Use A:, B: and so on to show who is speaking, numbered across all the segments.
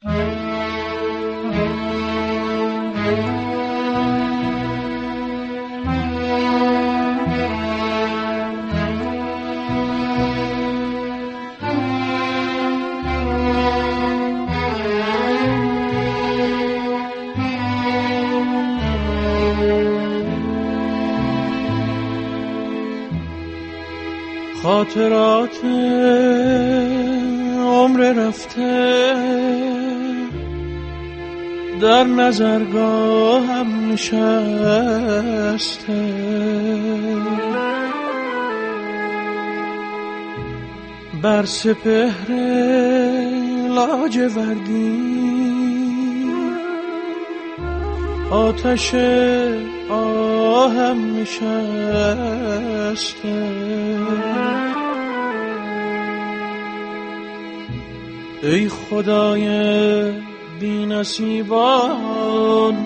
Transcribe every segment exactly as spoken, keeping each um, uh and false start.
A: خاطرات عمر رفته در نظرگاهم نشسته، بر سپهر لاجوردی آتش آهم نشسته. ای خدای بی نصیبان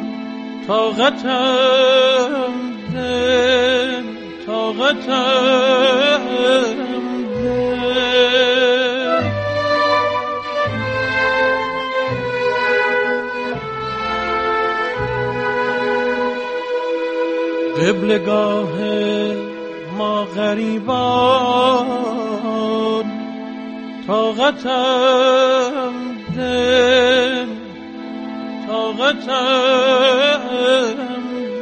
A: طاقتم ده، طاقتم ده. قبلگاه ما غریبان طاقتم ده، طاقتم ده.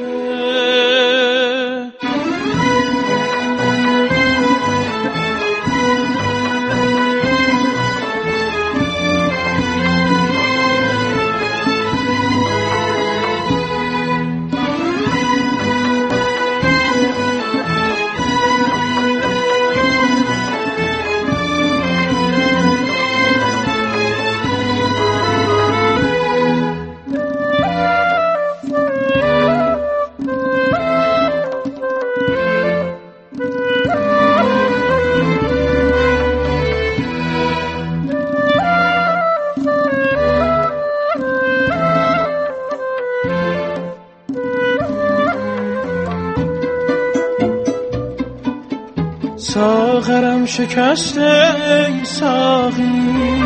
A: ساغرم شکسته ای ساقی،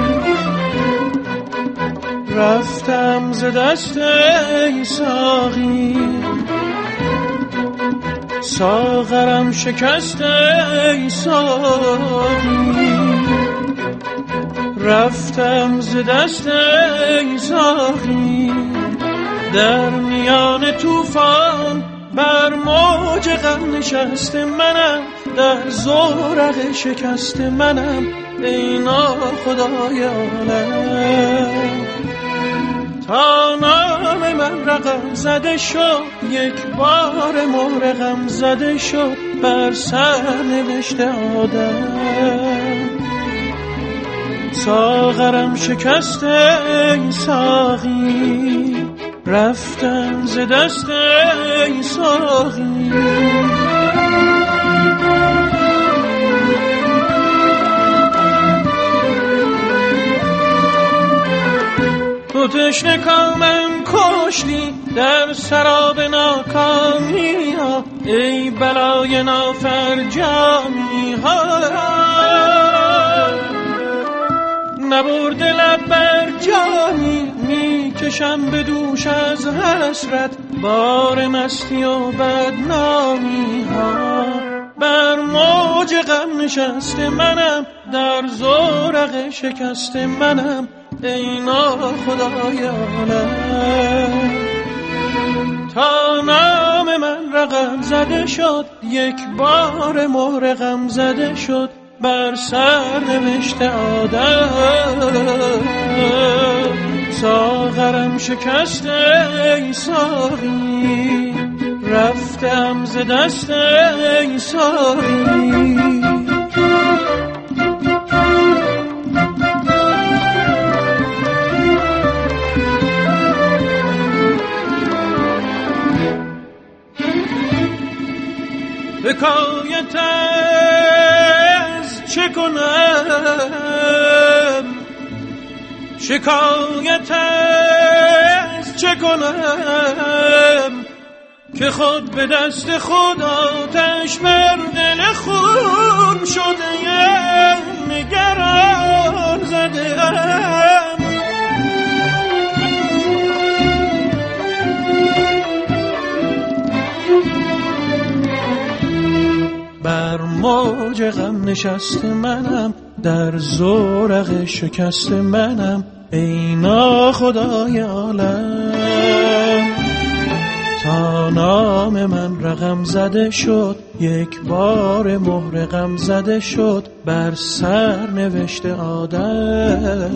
A: رفتم ز دست ای ساقی. ساغرم شکسته ای ساقی، رفتم ز دست ای ساقی. در میان طوفان بر موج غم نشسته منم، در زورق شکست منم. ای ناخدای عالم تا نام من رقم زده شد، یک بار مهر غم زده شد بر سر نوشته آدم. ساغرم شکسته ای ساقی، رفتم ز دست ای ساقی. تو تشنه کامم کشتی در سراب ناکامی ها، ای بلای نافرجامی ها. نبرده لب بر جانی میکشم به دوش از حسرت، بار مستی و بدنامی ها. بر موج غم نشسته منم، در زورق شکست منم. ای ناخدای عالم تا نام من رقم زده شد، یک بار مهر غم زده شد بر سر نوشته آدم. ساغرم شکسته ای ساقی، رفتم ز دست ای ساقی. حکایت از چه کنم، شکایت از چه کنم، که خود به دست خود آتش بر دل خون شده، نگران زده ام. موج غم نشست منم، در زورق شکست منم، ای ناخدای عالم. تا نام من رقم زده شد، یک بار مهر غم زده شد بر سر نوشته آدم.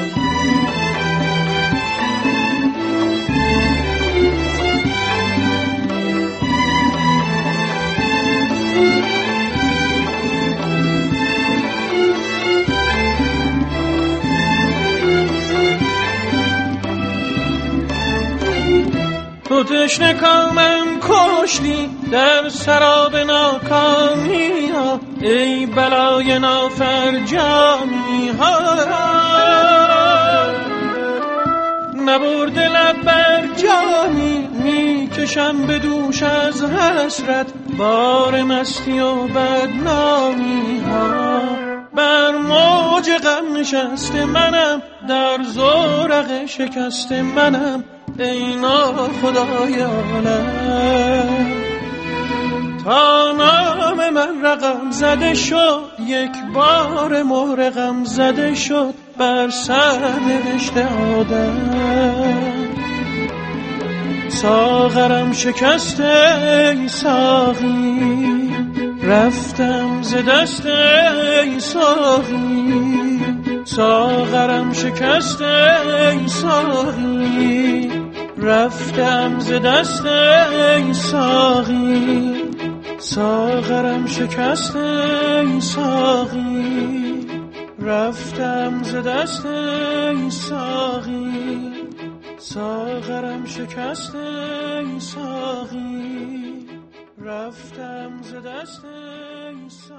A: تو تشنه کامم کشتی در سراب ناکامی ها، ای بلای نافرجامی ها. نبرد لب بر جانی میکشم به دوش از حسرت، بار مستی و بدنامی ها. بر موج غم نشست منم، در زورق شکست منم، ای ناخدای عالم. تا نام من رقم زده شد، یک بار مهر غم زده شد بر سر نوشته آدم. ساغرم شکسته ای ساقی، رفتم ز دست ای ساقی. ساغرم شکسته ای ساقی، رفتم ز دست ای ساقی. ساغرم شکسته ای ساقی، رفتم ز دست ای ساقی. ساغرم شکسته ای ساقی، رفتم ز دست ای ساقی.